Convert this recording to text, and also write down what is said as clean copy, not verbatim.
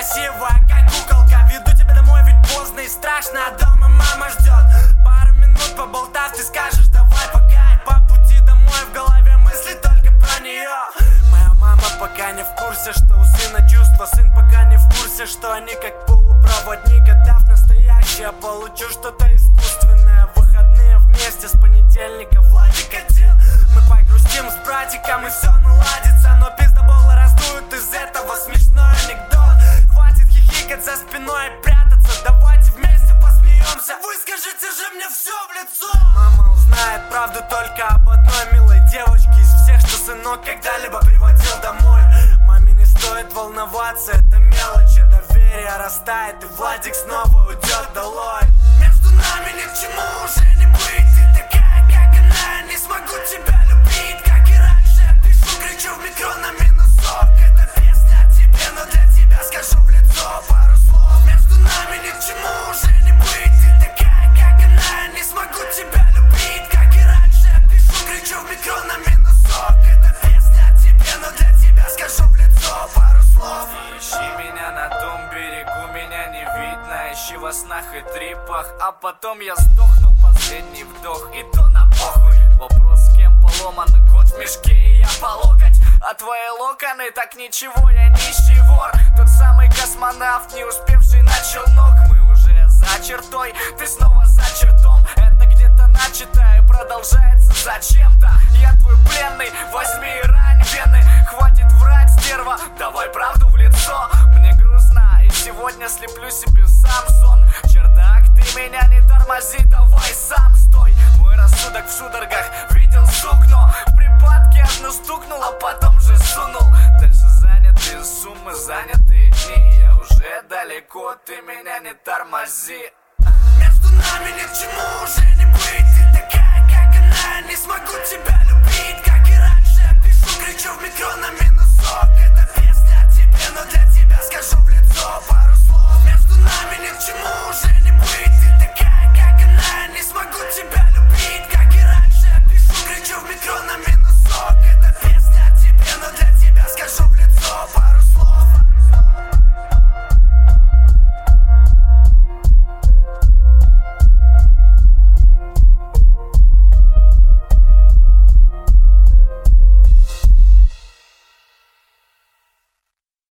красивая, как куколка. Веду тебя домой, ведь поздно и страшно, а дома мама ждет. Пару минут поболтав, ты скажешь, давай пока. И по пути домой в голове мысли только про нее. Моя мама пока не в курсе, что у сына чувства. Сын пока не в курсе, что они как полупроводник. Отдав настоящее, получу что-то искусственное. Выходные вместе с понедельника Владик один. Мы погрустим с братиком и все наладится. Но пиздоболы раздуют из этого смешной анекдот. Хватит хихикать за спиной и прятаться. Давайте вместе посмеемся. Вы скажите же мне все в лицо. Мама узнает правду только об одной милой девочке из всех, что сынок когда-либо приводил домой. Маме не стоит волноваться, это мелочи. Доверие растает, и Владик снова уйдет долой. Между нами ни к чему уже не быть. Ты такая, как она, я не смогу тебя любить. Как и раньше, я пишу, кричу в микро на минусок. Это песня о тебе, но для тебя скажу в лицо пару слов. Между нами ни к чему уже не быть. Ты такая, как она, я не смогу тебя любить. Как и раньше, я пишу, кричу в микро на минусок. Это песня о тебе, но для тебя скажу в лицо пару слов. Ищи меня на том берегу, меня не видно. Ищи во снах и трипах, а потом я сдохну. Последний вдох, и то на похуй. Вопрос, с кем поломанный кот в мешке, и я по локоть. А твои локоны, так ничего, я нищий вор. Тот самый космонавт, не успевший на челнок. Мы уже за чертой, ты снова за чертом. Это где-то начатое продолжается зачем-то. Я твой пленный, возьми и рань вены. Хватит врать, стерва, давай правду в лицо. Мне грустно, и сегодня слеплю себе сам сон. Чердак, ты меня не тормози, давай сам стой. Мой рассудок в судорогах видел сукно. В припадке одну стукнул, а потом же сунул. Дальше занятые суммы, занятые дни. Я уже далеко, ты меня не тормози. Между нами ни к чему уже не быть. Ты такая, как она, я не смогу тебя любить. Как и раньше, я пишу, кричу в микро на минусок. Это песня о тебе, но для